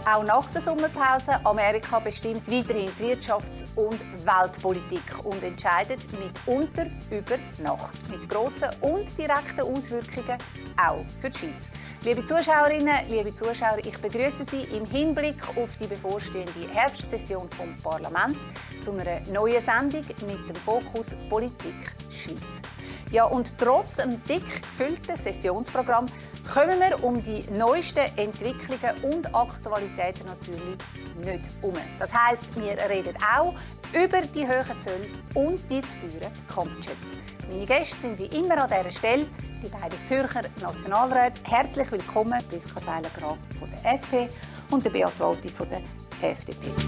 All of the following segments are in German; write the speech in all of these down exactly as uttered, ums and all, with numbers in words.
Auch nach der Sommerpause. Amerika bestimmt weiterhin die Wirtschafts- und Weltpolitik und entscheidet mitunter über Nacht. Mit grossen und direkten Auswirkungen auch für die Schweiz. Liebe Zuschauerinnen, liebe Zuschauer, ich begrüße Sie im Hinblick auf die bevorstehende Herbstsession vom Parlament zu einer neuen Sendung mit dem Fokus Politik Schweiz. Ja, und trotz einem dick gefüllten Sessionsprogramm kommen wir um die neuesten Entwicklungen und Aktualitäten natürlich nicht herum. Das heisst, wir reden auch über die hohen Zölle und die zu teuren Kampfjets. Meine Gäste sind wie immer an dieser Stelle die beiden Zürcher Nationalräte. Herzlich willkommen, Priska Seiler-Graf von der S P und der Beat Walti von der F D P.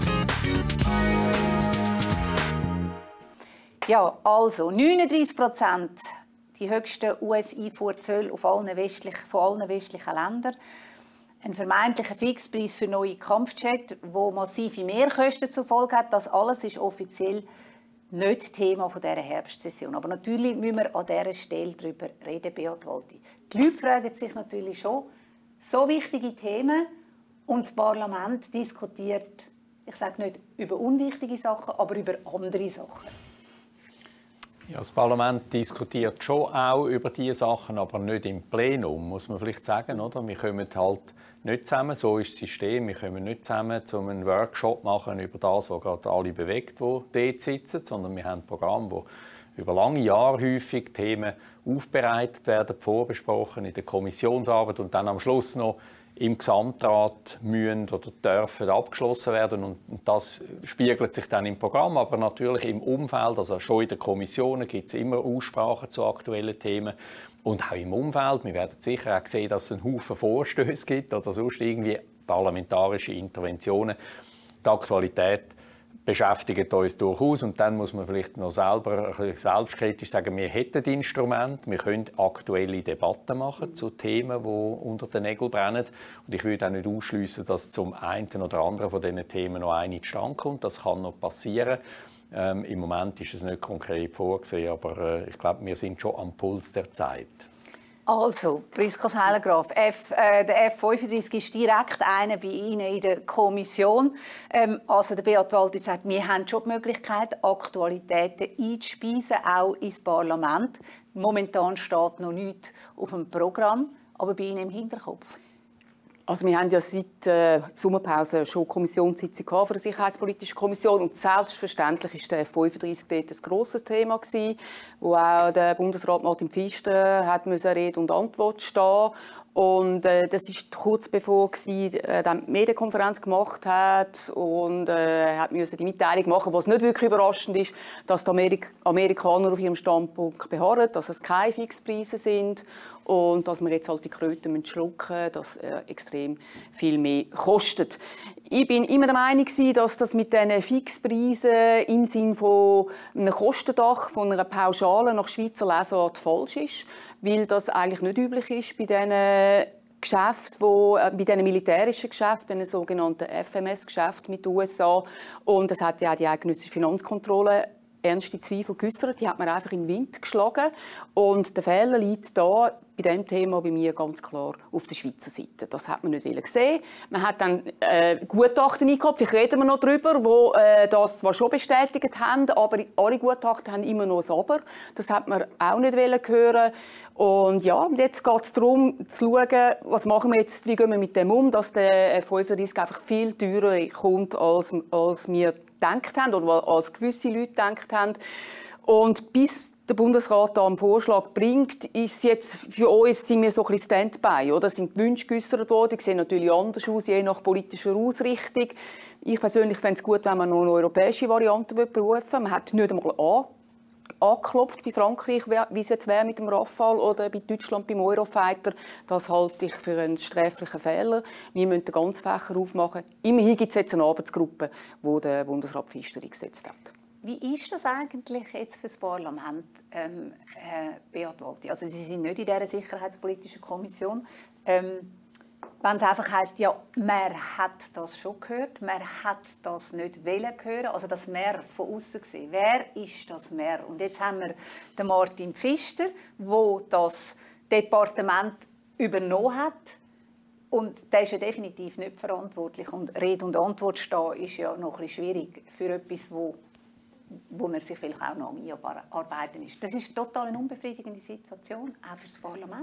Ja, also neununddreißig Prozent die höchsten U S-Einfuhrzölle auf allen westlichen, von allen westlichen Ländern. Ein vermeintlicher Fixpreis für neue Kampfjets, der massive Mehrkosten zur Folge hat. Das alles ist offiziell nicht Thema dieser Herbstsession. Aber natürlich müssen wir an dieser Stelle darüber reden, Beat Walti. Die Leute fragen sich natürlich schon, so wichtige Themen und das Parlament diskutiert, ich sage nicht über unwichtige Sachen, aber über andere Sachen. Ja, das Parlament diskutiert schon auch über diese Sachen, aber nicht im Plenum, muss man vielleicht sagen. Oder? Wir kommen halt nicht zusammen, so ist das System, wir kommen nicht zusammen, um einen Workshop machen über das, was gerade alle bewegt, die dort sitzen, sondern wir haben ein Programm, wo über lange Jahre häufig Themen aufbereitet werden, vorbesprochen in der Kommissionsarbeit und dann am Schluss noch im Gesamtrat müssen oder dürfen abgeschlossen werden. Und das spiegelt sich dann im Programm, aber natürlich im Umfeld, also schon in den Kommissionen gibt es immer Aussprachen zu aktuellen Themen. Und auch im Umfeld, wir werden sicher auch sehen, dass es einen Haufen Vorstöße gibt oder sonst irgendwie parlamentarische Interventionen. Die Aktualität beschäftigt uns durchaus und dann muss man vielleicht noch selber ein bisschen selbstkritisch sagen, wir hätten Instrumente, wir können aktuelle Debatten machen zu Themen, die unter den Nägeln brennen. Und ich würde auch nicht ausschliessen, dass zum einen oder anderen von diesen Themen noch eine zustande kommt. Das kann noch passieren. Ähm, Im Moment ist es nicht konkret vorgesehen, aber äh, ich glaube, wir sind schon am Puls der Zeit. Also, Priska Seiler-Graf, F, äh, der F fünfunddreißig ist direkt einer bei Ihnen in der Kommission. Ähm, also der Beat Walti sagt, wir haben schon die Möglichkeit, Aktualitäten einzuspeisen, auch ins Parlament. Momentan steht noch nichts auf dem Programm, aber bei Ihnen im Hinterkopf. Also wir haben ja seit der Sommerpause schon Kommissionssitzung für die Sicherheitspolitische Kommission und selbstverständlich ist der F fünfunddreißig dort ein grosses Thema gewesen, wo auch der Bundesrat Martin Pfister hat Rede und Antwort stehen. Und äh, das ist kurz bevor er äh, die Medienkonferenz gemacht hat und äh, hat müssen die Mitteilung machen, was nicht wirklich überraschend ist, dass die Amerik- Amerikaner auf ihrem Standpunkt beharren, dass es keine Fixpreise sind und dass wir jetzt halt die Kröten schlucken müssen, das äh, extrem viel mehr kostet. Ich bin immer der Meinung, dass das mit diesen Fixpreisen im Sinne von einem Kostendach, von einer Pauschale nach Schweizer Lesart falsch ist, weil das eigentlich nicht üblich ist bei diesen Geschäften, wo, äh, bei diesen militärischen Geschäften, den sogenannten F M S-Geschäften mit den U S A. Und das hat ja auch die eidgenössische Finanzkontrolle ernste Zweifel geäußert. Die hat man einfach in den Wind geschlagen. Und der Fehler liegt da bei diesem Thema bei mir ganz klar auf der Schweizer Seite. Das hat man nicht sehen. Man hat dann äh, Gutachten eingehabt, vielleicht reden wir noch darüber, die äh, das zwar schon bestätigt haben, aber alle Gutachten haben immer noch ein Aber. Das hat man auch nicht hören. Und ja, jetzt geht es darum, zu schauen, was machen wir jetzt, wie gehen wir mit dem um, dass der F fünfunddreißig einfach viel teurer kommt, als, als wir gedacht haben oder als gewisse Leute gedacht haben. Und bis der Bundesrat da einen Vorschlag bringt, ist jetzt für uns sind wir so ein bisschen Standby, oder? Es sind Wünsche geäussert worden, die sehen natürlich anders aus, je nach politischer Ausrichtung. Ich persönlich fände es gut, wenn man noch eine europäische Variante berufen würde. Man hat nicht einmal an, angeklopft bei Frankreich, wie es jetzt wäre mit dem Rafale oder bei Deutschland beim Eurofighter. Das halte ich für einen sträflichen Fehler. Wir müssen den ganzen Fächer aufmachen. Immerhin gibt es jetzt eine Arbeitsgruppe, die der Bundesrat Pfister eingesetzt hat. Wie ist das eigentlich jetzt für das Parlament, ähm, Herr Beat Walti? Also Sie sind nicht in dieser Sicherheitspolitischen Kommission. Ähm, wenn es einfach heisst, ja, man hat das schon gehört, man hat das nicht wollen hören, also das «Mehr» von außen gesehen. Wer ist das «Mehr»? Und jetzt haben wir den Martin Pfister, der das Departement übernommen hat. Und der ist ja definitiv nicht verantwortlich. Und Rede und Antwort stehen ist ja noch ein bisschen schwierig für etwas, wo, wo er sich vielleicht auch noch am Einarbeiten ist. Das ist total eine unbefriedigende Situation, auch für das Parlament.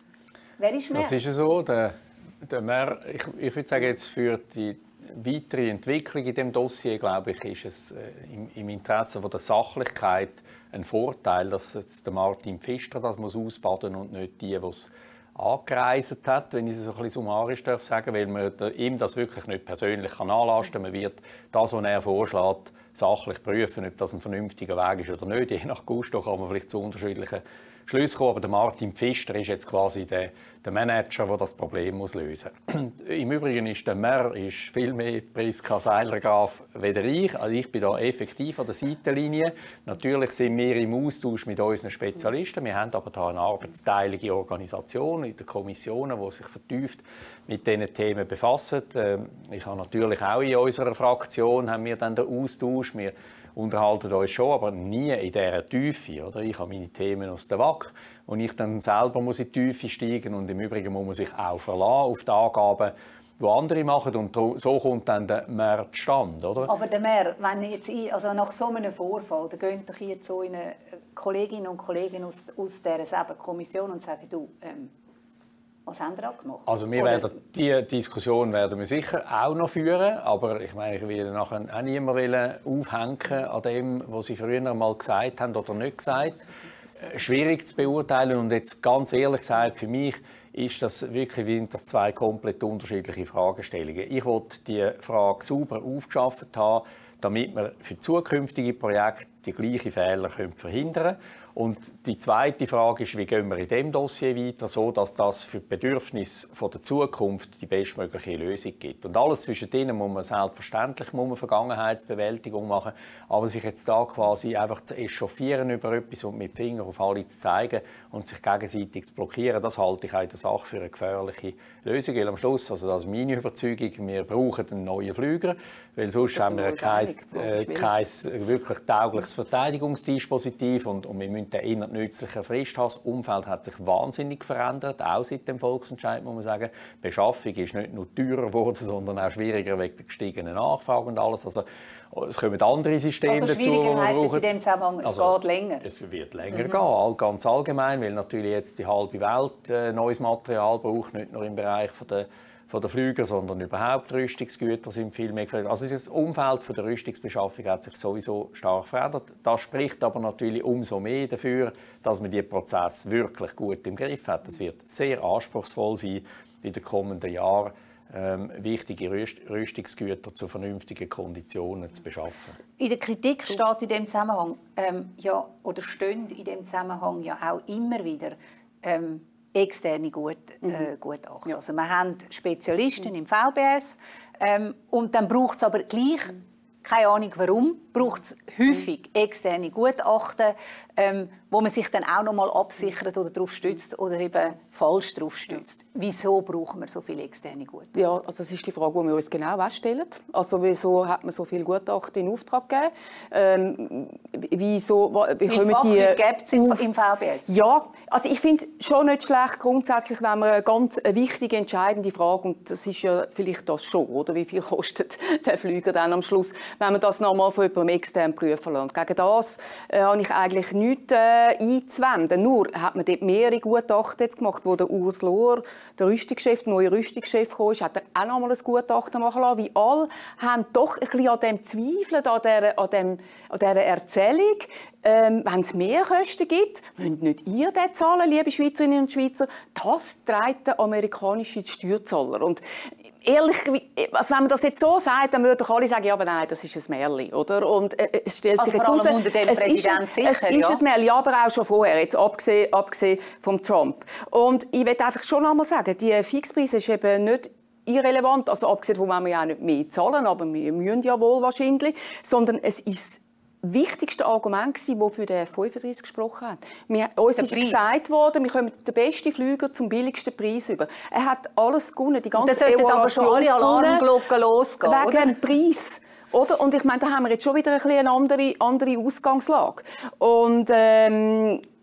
Wer ist mehr? Das ist so. Der, der Mer, ich, ich würde sagen, jetzt für die weitere Entwicklung in dem Dossier, glaube ich, ist es äh, im, im Interesse von der Sachlichkeit ein Vorteil, dass jetzt der Martin Pfister das muss ausbaden und nicht die, die es angereist hat, wenn ich es so ein bisschen summarisch darf sagen, weil man ihm das wirklich nicht persönlich kann anlasten kann. Man wird das, was er vorschlägt, sachlich prüfen, ob das ein vernünftiger Weg ist oder nicht. Je nach Gusto kann man vielleicht zu unterschiedlichen Schlüssen kommen. Aber der Martin Pfister ist jetzt quasi der, der Manager, der das Problem muss lösen muss. Im Übrigen ist der Mer ist viel mehr Priska Seiler-Graf als ich. Also ich bin da effektiv an der Seitenlinie. Natürlich sind wir im Austausch mit unseren Spezialisten. Wir haben aber da eine arbeitsteilige Organisation in den Kommissionen, die sich vertieft mit diesen Themen befassen. Ich habe natürlich auch in unserer Fraktion haben wir dann den Austausch. Wir unterhalten uns schon, aber nie in dieser Tiefe. Oder? Ich habe meine Themen aus der W A C, wo ich dann selber muss in die Tiefe steigen muss. Und im Übrigen muss man sich auch verlassen auf die Angaben, die andere machen. Und so kommt dann der Mer zustande. Oder? Aber der Mer, wenn jetzt ich, also nach so einem Vorfall, dann gehen doch jetzt so eine Kolleginnen und Kollegen aus, aus dieser Kommission und sagen, du, ähm, was haben wir gemacht? Also wir werden, diese Diskussion werden wir sicher auch noch führen, aber ich meine, ich will nachher auch niemanden aufhängen an dem, was Sie früher mal gesagt haben oder nicht gesagt. Schwierig zu beurteilen und jetzt ganz ehrlich gesagt, für mich ist das wirklich das zwei komplett unterschiedliche Fragestellungen. Ich wollte die Frage sauber aufgeschafft haben, damit wir für zukünftige Projekte die gleichen Fehler verhindern können. Und die zweite Frage ist, wie gehen wir in diesem Dossier weiter, so dass das für die Bedürfnisse der Zukunft die bestmögliche Lösung gibt. Und alles zwischen denen muss man selbstverständlich muss man Vergangenheitsbewältigung machen, aber sich jetzt da quasi einfach zu echauffieren über etwas und mit dem Finger auf alle zu zeigen und sich gegenseitig zu blockieren, das halte ich auch in der Sache für eine gefährliche Lösung. Weil am Schluss, also das ist meine Überzeugung, wir brauchen einen neuen Flüger, weil sonst haben wir kein, äh, kein wirklich taugliches Verteidigungsdispositiv und, und wir müssen der innerhalb nützlichen Frist haben. Das Umfeld hat sich wahnsinnig verändert, auch seit dem Volksentscheid, muss man sagen. Die Beschaffung ist nicht nur teurer geworden, sondern auch schwieriger wegen der gestiegenen Nachfrage und alles. Also, es kommen andere Systeme also dazu, die wir heisst brauchen. Jetzt in dem Zusammenhang, es also, geht länger. Es wird länger mhm. gehen, ganz allgemein, weil natürlich jetzt die halbe Welt äh, neues Material braucht, nicht nur im Bereich von der von den Flügern, sondern überhaupt Rüstungsgüter sind viel mehr gefällt. Also das Umfeld von der Rüstungsbeschaffung hat sich sowieso stark verändert. Das spricht aber natürlich umso mehr dafür, dass man diesen Prozess wirklich gut im Griff hat. Es wird sehr anspruchsvoll sein, in den kommenden Jahren ähm, wichtige Rüst- Rüstungsgüter zu vernünftigen Konditionen zu beschaffen. In der Kritik steht in dem Zusammenhang ähm, ja, oder stehen in dem Zusammenhang ja auch immer wieder ähm, externe Gut, äh, Gutachten. Ja. Also wir haben Spezialisten mhm. im V B S ähm, und dann braucht es aber gleich, mhm. keine Ahnung warum, braucht es häufig externe Gutachten, ähm, wo man sich dann auch noch mal absichert oder darauf stützt oder eben falsch darauf stützt. Ja. Wieso brauchen wir so viele externe Gutachten? Ja, also das ist die Frage, die wir uns genau stellen. Also wieso hat man so viele Gutachten in Auftrag gegeben? Ähm, wieso, wie kommen die gibt es im, im V B S? Ja, also ich finde es schon nicht schlecht grundsätzlich, wenn man eine ganz wichtige, entscheidende Frage, und das ist ja vielleicht das schon, oder wie viel kostet der Flüger dann am Schluss, wenn man das nochmal von jemandem extern prüfen lässt. Gegen das äh, habe ich eigentlich nichts äh, einzuwenden. Nur hat man dort mehrere Gutachten jetzt gemacht, wo der Urs Lohr, der Rüstungschef, der neue Rüstungschef kam, hat er auch noch mal ein Gutachten machen lassen. Wie alle haben doch ein bisschen an dem zweifelt, an dieser, an dem, an dieser Erzählung. Ähm, wenn es mehr Kosten gibt, müsst nicht ihr das zahlen, liebe Schweizerinnen und Schweizer. Das trägt der amerikanische Steuerzahler. Und ehrlich, also wenn man das jetzt so sagt, dann würden doch alle sagen, ja, aber nein, das ist ein Märchen, oder? Und äh, es stellt also sich jetzt vor allem raus, unter dem es Präsident ist, sicher, es ist ja. ein Märchen, aber auch schon vorher, jetzt abgesehen, abgesehen vom Trump. Und ich will einfach schon einmal sagen, die Fixpreise ist eben nicht irrelevant, also abgesehen von, wenn wir ja auch nicht mehr zahlen, aber wir müssen ja wohl wahrscheinlich, sondern es ist das wichtigste Argument, das für den fünfunddreißig gesprochen hat. Wir, uns ist gesagt worden, wir kommen den besten Flüger zum billigsten Preis über. Er hat alles gewonnen, die ganze Evaluation. Da sollten aber schon alle Alarmglocken losgehen, wegen dem Preis. Oder? Und ich meine, da haben wir jetzt schon wieder ein bisschen eine andere, andere Ausgangslage. Und ähm,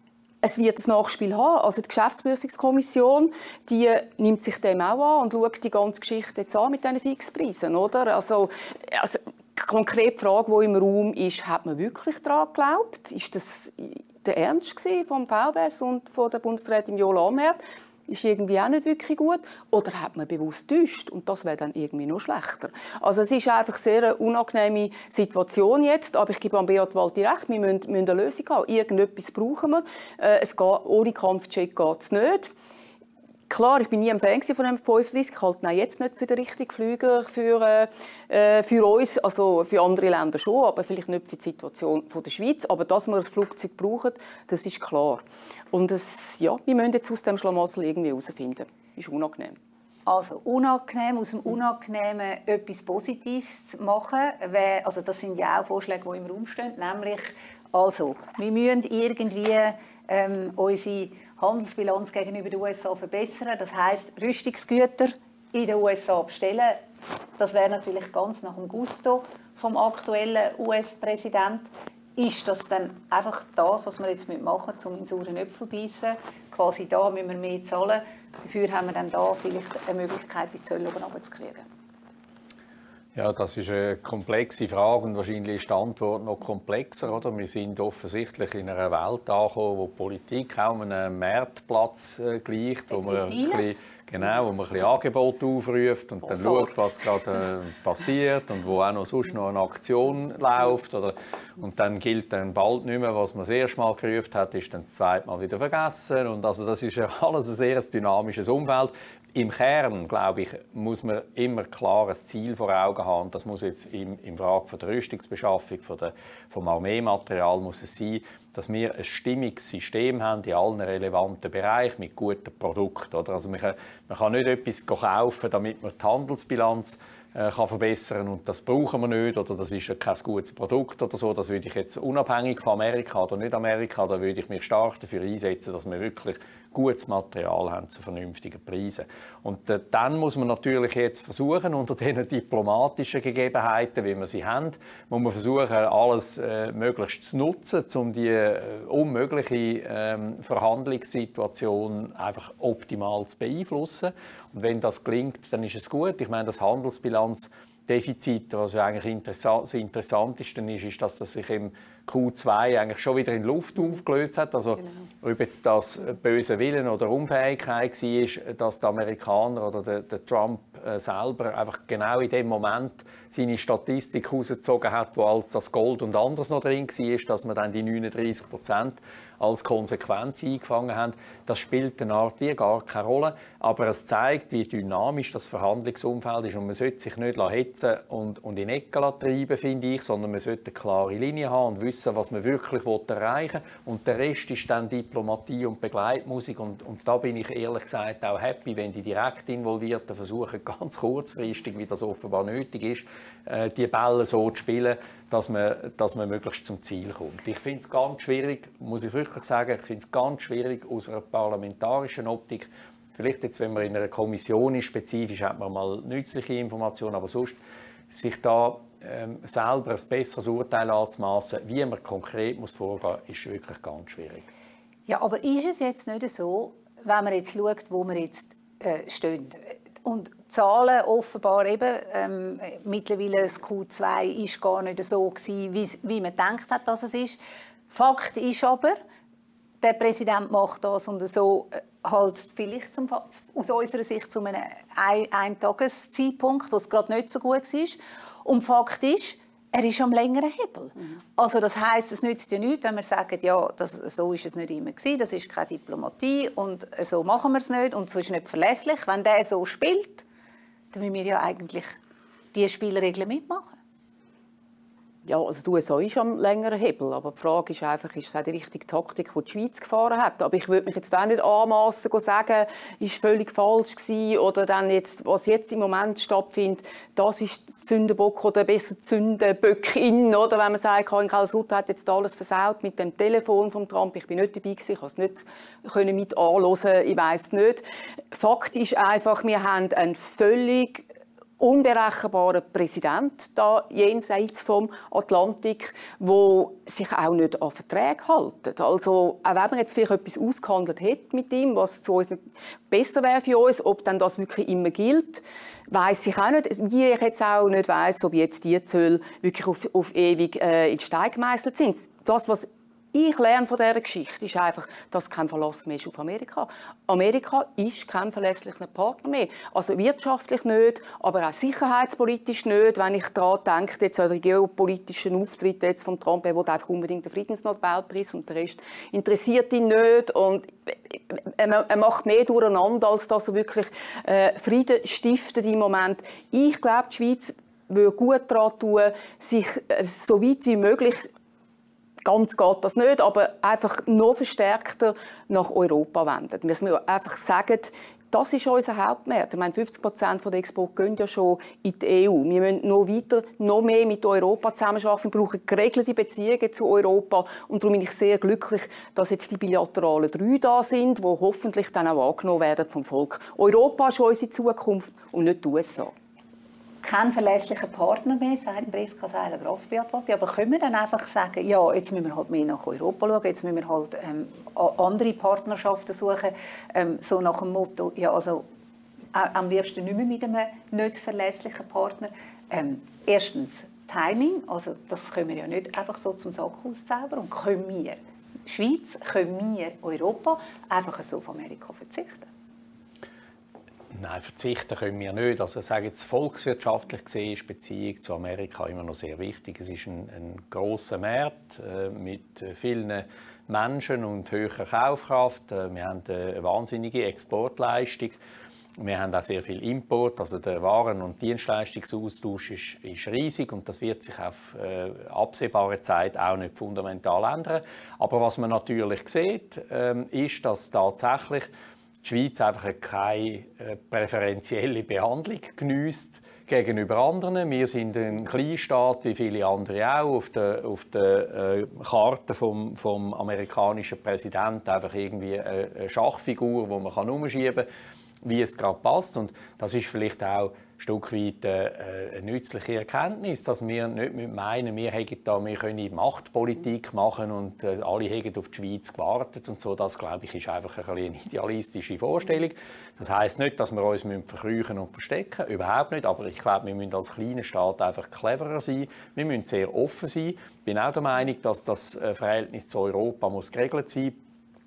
es wird ein Nachspiel haben. Also die Geschäftsprüfungskommission, die nimmt sich dem auch an und schaut die ganze Geschichte jetzt an mit diesen Fixpreisen, oder? Also, also konkret die Frage, die im Raum ist, hat man wirklich daran geglaubt? Ist das der Ernst vom V B S und von der Bundesrätin Viola Amherd? Ist irgendwie auch nicht wirklich gut. Oder hat man bewusst getäuscht? Und das wäre dann irgendwie noch schlechter. Also es ist einfach sehr eine unangenehme Situation jetzt. Aber ich gebe an Beat Walti recht, wir müssen, müssen eine Lösung haben. Irgendetwas brauchen wir. Äh, es geht, ohne Kampfcheck geht es nicht. Klar, ich bin nie ein Fan von dem fünfunddreißig. Ich halte ihn jetzt nicht für den richtigen Flüger für, äh, für uns, also für andere Länder schon, aber vielleicht nicht für die Situation der Schweiz. Aber dass wir ein Flugzeug brauchen, das ist klar. Und das, ja, wir müssen jetzt aus dem Schlamassel irgendwie herausfinden. Das ist unangenehm. Also unangenehm, aus dem Unangenehmen etwas Positives zu machen. Also das sind ja auch Vorschläge, die im Raum stehen, nämlich also, wir müssen irgendwie ähm, unsere Handelsbilanz gegenüber den U S A verbessern. Das heisst, Rüstungsgüter in den U S A bestellen. Das wäre natürlich ganz nach dem Gusto vom aktuellen U S-Präsidenten. Ist das dann einfach das, was wir jetzt machen müssen, um in sauren Äpfel zu beißen? Quasi da müssen wir mehr zahlen. Dafür haben wir dann da vielleicht eine Möglichkeit, die Zölle oben runterzukriegen. Ja, das ist eine komplexe Frage und wahrscheinlich ist die Antwort noch komplexer. Oder? Wir sind offensichtlich in einer Welt angekommen, wo die Politik auch einem Marktplatz äh, gleicht, wo man, ein bisschen, genau, wo man ein bisschen Angebot aufruft und dann schaut, was gerade äh, passiert und wo auch noch sonst noch eine Aktion läuft. Oder? Und dann gilt dann bald nicht mehr, was man das erste Mal gerufen hat, ist dann das zweite Mal wieder vergessen. Und also das ist ja alles ein sehr dynamisches Umfeld. Im Kern, glaube ich, muss man immer klar ein Ziel vor Augen haben. Das muss jetzt im, im Frage von der Rüstungsbeschaffung, von der, vom Armeematerial, muss es sein, dass wir ein stimmiges System haben in allen relevanten Bereichen mit guten Produkten. Oder? Also man, kann, man kann nicht etwas kaufen, damit man die Handelsbilanz äh, kann verbessern und das brauchen wir nicht oder das ist kein gutes Produkt oder so. Das würde ich jetzt unabhängig von Amerika oder nicht Amerika, da würde ich mich stark dafür einsetzen, dass wir wirklich gutes Material haben zu vernünftigen Preisen. Und äh, dann muss man natürlich jetzt versuchen, unter den diplomatischen Gegebenheiten, wie wir sie haben, muss man versuchen, alles äh, möglichst zu nutzen, um die äh, unmögliche äh, Verhandlungssituation einfach optimal zu beeinflussen. Und wenn das gelingt, dann ist es gut. Ich meine, das Handelsbilanzdefizit, was ja eigentlich interessant, das Interessanteste ist, ist, dass das sich im Q zwei eigentlich schon wieder in Luft aufgelöst hat. Also, genau. Ob jetzt das böse Willen oder Unfähigkeit war, dass der Amerikaner oder der, der Trump äh, selber einfach genau in dem Moment seine Statistik rausgezogen hat, wo als das Gold und anderes noch drin war, dass man dann die neununddreißig Prozent als Konsequenz eingefangen haben. Das spielt eine Art wie gar keine Rolle. Aber es zeigt, wie dynamisch das Verhandlungsumfeld ist. Und man sollte sich nicht hetzen und, und in Ecken treiben, finde ich, sondern man sollte eine klare Linie haben und wissen, was man wirklich erreichen will. Und der Rest ist dann Diplomatie und Begleitmusik. Und, und da bin ich ehrlich gesagt auch happy, wenn die direkt Involvierten versuchen, ganz kurzfristig, wie das offenbar nötig ist, die Bälle so zu spielen, dass man, dass man möglichst zum Ziel kommt. Ich finde es ganz schwierig, muss ich wirklich sagen, ich finde es ganz schwierig aus einer parlamentarischen Optik. Vielleicht jetzt, wenn man in einer Kommission ist, spezifisch hat man mal nützliche Informationen, aber sonst sich da ähm, selber ein besseres Urteil anzumassen, wie man konkret muss vorgehen muss, ist wirklich ganz schwierig. Ja, aber ist es jetzt nicht so, wenn man jetzt schaut, wo wir jetzt äh, stehen? Und die Zahlen offenbar eben, ähm, mittlerweile das Q zwei ist gar nicht so gewesen, wie, wie man gedacht hat, dass es ist. Fakt ist aber, der Präsident macht das und so äh, halt vielleicht zum, aus unserer Sicht zu einem Eintageszeitpunkt, wo es gerade nicht so gut war. Und Fakt ist, er ist am längeren Hebel. Mhm. Also das heisst, es nützt ja nichts, wenn wir sagen, ja, das, so ist es nicht immer gewesen, das ist keine Diplomatie und so machen wir es nicht und es ist nicht verlässlich. Wenn der so spielt, dann müssen wir ja eigentlich diese Spielregeln mitmachen. Ja, also die U S A ist am längeren Hebel, aber die Frage ist einfach, ist es auch die richtige Taktik, die die Schweiz gefahren hat? Aber ich würde mich jetzt auch nicht anmassen und sagen, ist völlig falsch gewesen oder dann jetzt, was jetzt im Moment stattfindet, das ist der Sündenbock oder besser die Sündenböckin, oder wenn man sagt, Karin Keller-Sutter hat jetzt alles versaut mit dem Telefon von Trump, ich bin nicht dabei gewesen, ich konnte es nicht können mit anhören, ich weiss nicht. Fakt ist einfach, wir haben einen völlig unberechenbarer Präsident da jenseits vom Atlantik, wo sich auch nicht an Verträge hält. Also auch wenn man jetzt vielleicht etwas ausgehandelt hätte mit ihm, was zu uns besser wäre für uns, ob dann das wirklich immer gilt, weiss ich auch nicht. Wie ich jetzt auch nicht weiss, ob jetzt die Zölle wirklich auf, auf ewig äh, in Stein gemeißelt sind. Das, was ich lerne von dieser Geschichte, ist einfach, dass kein Verlass mehr ist auf Amerika. Amerika ist kein verlässlicher Partner mehr. Also wirtschaftlich nicht, aber auch sicherheitspolitisch nicht. Wenn ich daran denke, jetzt an den geopolitischen Auftritt jetzt von Trump, er will einfach unbedingt den Friedensnobelpreis und der Rest interessiert ihn nicht. Und er macht mehr durcheinander, als dass er wirklich äh, Frieden stiftet im Moment. Ich glaube, die Schweiz würde gut daran tun, sich äh, so weit wie möglich, ganz geht das nicht, aber einfach noch verstärkter nach Europa wenden. Wir müssen einfach sagen, das ist unser Hauptmarkt. Ich meine, fünfzig Prozent der Exporte gehen ja schon in die E U. Wir müssen noch weiter, noch mehr mit Europa zusammenarbeiten. Wir brauchen geregelte Beziehungen zu Europa. Und darum bin ich sehr glücklich, dass jetzt die bilateralen drei da sind, die hoffentlich dann auch angenommen werden vom Volk. Europa ist unsere Zukunft und nicht die U S A. Kein verlässlicher Partner mehr, sagt Priska Seiler-Graf-Beatwalti. Aber können wir dann einfach sagen, ja, jetzt müssen wir halt mehr nach Europa schauen, jetzt müssen wir halt ähm, andere Partnerschaften suchen, ähm, so nach dem Motto, ja, also äh, am liebsten nicht mehr mit einem nicht verlässlichen Partner. Ähm, erstens Timing, also das können wir ja nicht einfach so zum Sack auszaubern. Und können wir, Schweiz, können wir, Europa, einfach so auf Amerika verzichten? Nein, verzichten können wir nicht. Also ich sage jetzt, volkswirtschaftlich gesehen ist die Beziehung zu Amerika immer noch sehr wichtig. Es ist ein, ein grosser Markt äh, mit vielen Menschen und hoher Kaufkraft. Äh, wir haben eine wahnsinnige Exportleistung. Wir haben auch sehr viel Import. Also der Waren- und Dienstleistungsaustausch ist, ist riesig und das wird sich auf äh, absehbare Zeit auch nicht fundamental ändern. Aber was man natürlich sieht, äh, ist, dass tatsächlich die Schweiz einfach keine präferentielle Behandlung geniesst gegenüber anderen. Wir sind ein Kleinstaat, wie viele andere auch, auf der, auf der äh, Karte vom, vom amerikanischen Präsidenten einfach irgendwie eine Schachfigur, die man umschieben kann, wie es gerade passt. Und das ist vielleicht auch ein Stück weit äh, eine nützliche Erkenntnis, dass wir nicht meinen, wir, da, wir können Machtpolitik machen und äh, alle haben auf die Schweiz gewartet und so. Das, glaube ich, ist einfach ein eine idealistische Vorstellung. Das heisst nicht, dass wir uns verkrüchen und verstecken müssen, überhaupt nicht. Aber ich glaube, wir müssen als kleiner Staat einfach cleverer sein. Wir müssen sehr offen sein. Ich bin auch der Meinung, dass das Verhältnis zu Europa muss geregelt sein muss.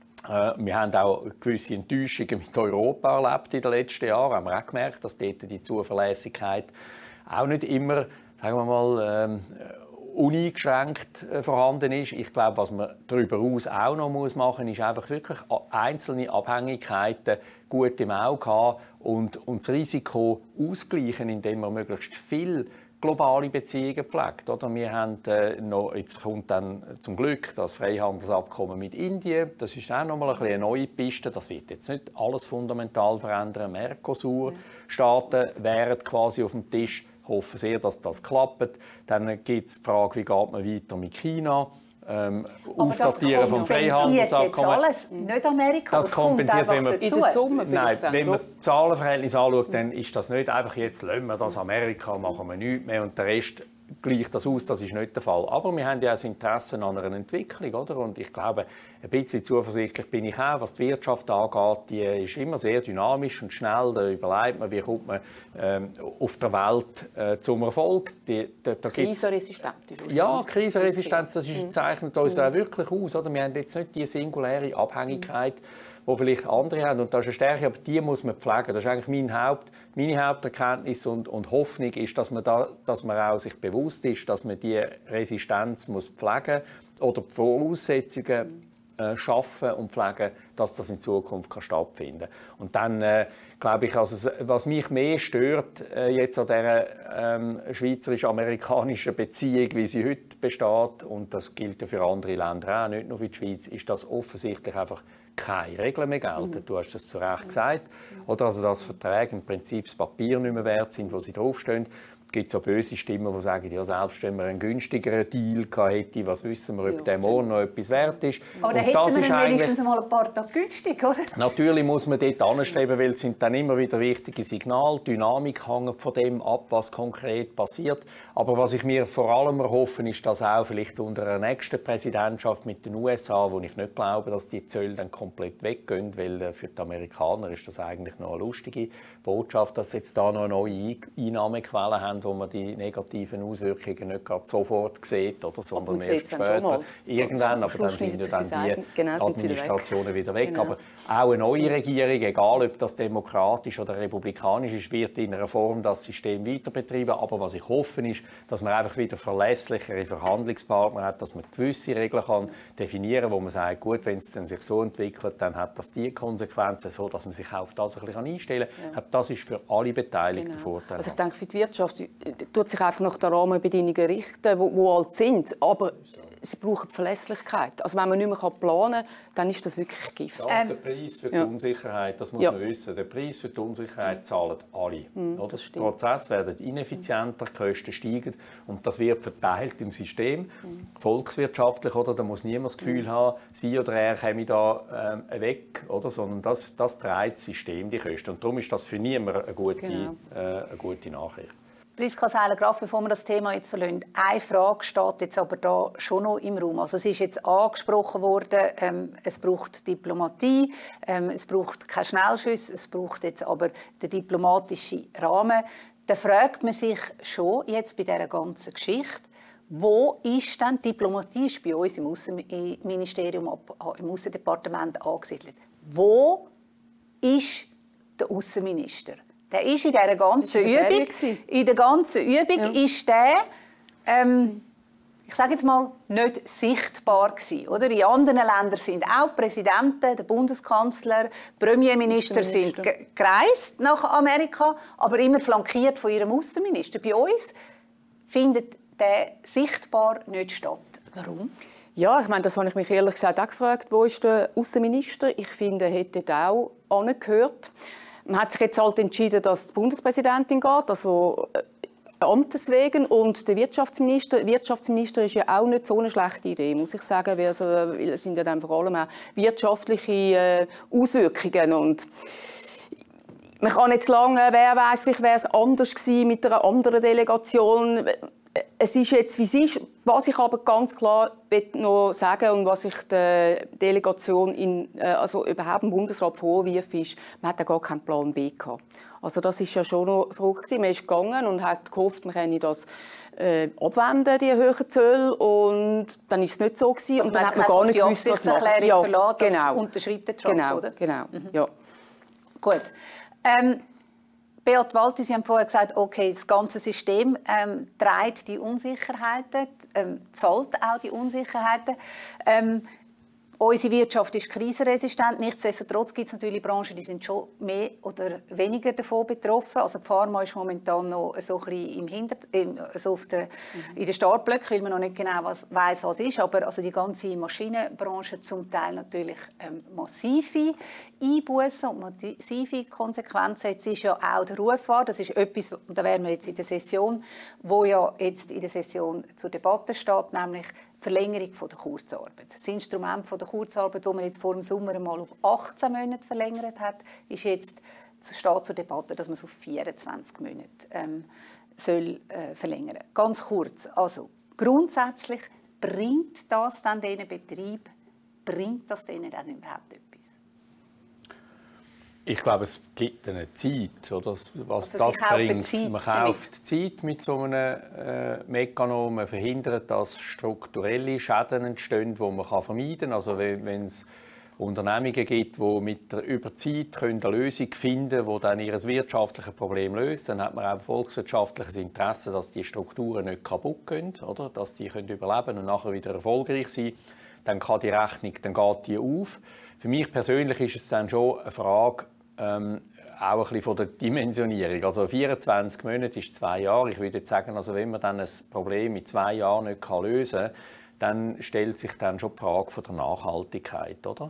Wir haben auch gewisse Enttäuschungen mit Europa erlebt in den letzten Jahren. Wir haben auch gemerkt, dass dort die Zuverlässigkeit auch nicht immer, sagen wir mal, ähm, uneingeschränkt vorhanden ist. Ich glaube, was man darüber hinaus auch noch machen muss, ist einfach wirklich einzelne Abhängigkeiten gut im Auge haben und, und das Risiko ausgleichen, indem man möglichst viel globale Beziehungen pflegt. Oder? Wir haben, äh, noch, jetzt kommt dann zum Glück das Freihandelsabkommen mit Indien. Das ist auch noch mal ein bisschen eine neue Piste. Das wird jetzt nicht alles fundamental verändern. Mercosur-Staaten wären quasi auf dem Tisch. Ich hoffe sehr, dass das klappt. Dann gibt es die Frage, wie geht man weiter mit China. Ähm, Aufdatieren vom Freihandelsabkommen. Das nicht Amerika, das, das kompensiert, wenn man, in der Summe nein, wenn man das Zahlenverhältnis anschaut, dann ist das nicht einfach, jetzt lassen wir das Amerika, machen wir nichts mehr und der Rest gleicht das aus. Das ist nicht der Fall. Aber wir haben ja das Interesse an einer Entwicklung, oder? Und ich glaube, ein bisschen zuversichtlich bin ich auch, was die Wirtschaft angeht. Die ist immer sehr dynamisch und schnell. Da überlegt man, wie kommt man ähm, auf der Welt äh, zum Erfolg. Die, da, da Krisenresistent. Ja, Krisenresistenz, das ist, zeichnet uns mhm. auch wirklich aus. Oder? Wir haben jetzt nicht die singuläre Abhängigkeit, mhm. die vielleicht andere haben. Und das ist eine Stärke, aber die muss man pflegen. Das ist eigentlich mein Haupt, meine Haupterkenntnis und, und Hoffnung ist, dass man, da, dass man auch sich bewusst ist, dass man diese Resistenz muss pflegen oder die Voraussetzungen äh, schaffen und pflegen, dass das in Zukunft kann stattfinden kann. Und dann äh, glaube ich, also, was mich mehr stört äh, jetzt an dieser ähm, schweizerisch-amerikanischen Beziehung, wie sie heute besteht, und das gilt ja für andere Länder auch, nicht nur für die Schweiz, ist, dass offensichtlich einfach keine Regeln mehr gelten. Du hast das zu Recht gesagt. Oder also, dass Verträge im Prinzip das Papier nicht mehr wert sind, wo sie draufstehen. Es gibt so böse Stimmen, die sagen, ja, selbst wenn man einen günstigeren Deal hätte, was wissen wir, ob ja, der morgen noch etwas wert ist. Aber dann hätten wir dann wenigstens mal ein paar Tage günstig, oder? Natürlich muss man dort anstreben, weil es sind dann immer wieder wichtige Signale. Die Dynamik hängt von dem ab, was konkret passiert. Aber was ich mir vor allem erhoffe, ist, dass auch vielleicht unter einer nächsten Präsidentschaft mit den U S A, wo ich nicht glaube, dass die Zölle dann komplett weggehen, weil für die Amerikaner ist das eigentlich noch eine lustige Botschaft, dass sie jetzt da noch eine neue Einnahmequelle haben, wo man die negativen Auswirkungen nicht gerade sofort sieht, oder, sondern erst später. Irgendwann, aber dann sind ja dann die genau, Administrationen wieder weg. Genau. Aber auch eine neue Regierung, egal ob das demokratisch oder republikanisch ist, wird in einer Form das System weiter betreiben. Aber was ich hoffe, ist, dass man einfach wieder verlässlichere Verhandlungspartner hat, dass man gewisse Regeln kann definieren kann, wo man sagt, gut, wenn es sich so entwickelt, dann hat das die Konsequenzen, so dass man sich auf das ein bisschen einstellen kann. Ja. Das ist für alle Beteiligten genau. Vorteil. Also ich denke, für die Wirtschaft tut sich einfach nach den Rahmenbedingungen richten, die alt sind, aber sie brauchen Verlässlichkeit. Also wenn man nicht mehr planen kann, dann ist das wirklich Gift. Ja, der Preis für die ja. Unsicherheit, das muss ja. man wissen. Der Preis für die Unsicherheit zahlen alle. Mhm, oder? Die Prozesse werden ineffizienter, die Kosten steigen und das wird verteilt im System. Mhm. Volkswirtschaftlich, oder? Da muss niemand das Gefühl mhm. haben, sie oder er käme da ähm, weg, oder? Sondern das, das trägt das System, die Kosten. Und darum ist das für niemanden eine gute, genau. äh, eine gute Nachricht. Priska Seiler-Graf, bevor wir das Thema jetzt verlassen, eine Frage steht jetzt aber da schon noch im Raum. Also es ist jetzt angesprochen worden, ähm, es braucht Diplomatie, ähm, es braucht keine Schnellschüsse, es braucht jetzt aber den diplomatischen Rahmen. Da fragt man sich schon jetzt bei dieser ganzen Geschichte, wo ist denn die Diplomatie ist bei uns im Aussenministerium, im Aussendepartement angesiedelt? Wo ist der Außenminister? Der ist in dieser ganzen Übung, in der ganzen Übung ja. ist der, ähm, ich sage jetzt mal, nicht sichtbar gewesen, oder? In anderen Ländern sind auch Präsidenten, der Bundeskanzler, Premierminister sind gereist nach Amerika, aber immer flankiert von ihrem Außenminister. Bei uns findet der sichtbar nicht statt. Warum? Ja, ich meine, das habe ich mich ehrlich gesagt auch gefragt. Wo ist der Außenminister? Ich finde, er hätte auch angehört. Man hat sich jetzt halt entschieden, dass die Bundespräsidentin geht, also Amtes wegen, und der Wirtschaftsminister. Der Wirtschaftsminister ist ja auch nicht so eine schlechte Idee, muss ich sagen, weil es sind ja dann vor allem auch wirtschaftliche Auswirkungen. Und man kann jetzt lange, wer weiß, vielleicht wäre es anders gewesen mit einer anderen Delegation. Es ist jetzt, wie es ist. Was ich aber ganz klar noch sagen und was ich der Delegation, in, also überhaupt im Bundesrat vorwirft, ist, man hat ja gar keinen Plan B gehabt. Also das ist ja schon noch verrückt gewesen. Man ist gegangen und hat gehofft, man könne das äh, abwenden, die höheren Zölle, und dann ist es nicht so gewesen. Also und dann man hat man gar nicht gewusst, was man macht. Ja, verlassen, das genau. unterschreibt der Trump, genau, oder? Genau, mhm. ja. Gut. Ähm, Beat Walti, Sie haben vorher gesagt, okay, das ganze System ähm, trägt die Unsicherheiten, ähm, zahlt auch die Unsicherheiten. Ähm, unsere Wirtschaft ist krisenresistent. Nichtsdestotrotz gibt es natürlich Branchen, die sind schon mehr oder weniger davon betroffen. Also die Pharma ist momentan noch so ein bisschen im Hinter, im, so auf der, mhm. in den Startblöcken, weil man noch nicht genau was weiss, was ist. Aber also die ganze Maschinenbranche zum Teil natürlich ähm, massive Einbußen und massive Konsequenzen. Jetzt ist ja auch der Ruf wahr. Das ist etwas, da wären wir jetzt in der Session, wo ja jetzt in der Session zur Debatte steht, nämlich die Verlängerung der Kurzarbeit. Das Instrument der Kurzarbeit, das man jetzt vor dem Sommer einmal auf achtzehn Monate verlängert hat, ist jetzt, steht zur Debatte, dass man es auf vierundzwanzig Monate ähm, soll, äh, verlängern soll. Ganz kurz, also grundsätzlich bringt das dann diesen Betrieb, bringt das denen dann überhaupt etwas? Ich glaube, es gibt eine Zeit, oder? Was also das bringt. Zeit man kauft damit. Zeit mit so einem äh, Mechanismus. Man verhindert, dass strukturelle Schäden entstehen, die man vermeiden kann. Also wenn es Unternehmungen gibt, die mit der über Zeit eine Lösung finden können, die dann ihr wirtschaftliches Problem löst, dann hat man auch ein volkswirtschaftliches Interesse, dass die Strukturen nicht kaputt gehen, oder? Dass die können überleben und nachher wieder erfolgreich sein. Dann kann die Rechnung, dann geht die auf. Für mich persönlich ist es dann schon eine Frage, Ähm, auch ein bisschen von der Dimensionierung. Also vierundzwanzig Monate ist zwei Jahre. Ich würde jetzt sagen, also wenn man dann ein Problem in zwei Jahren nicht lösen kann, dann stellt sich dann schon die Frage von der Nachhaltigkeit, oder?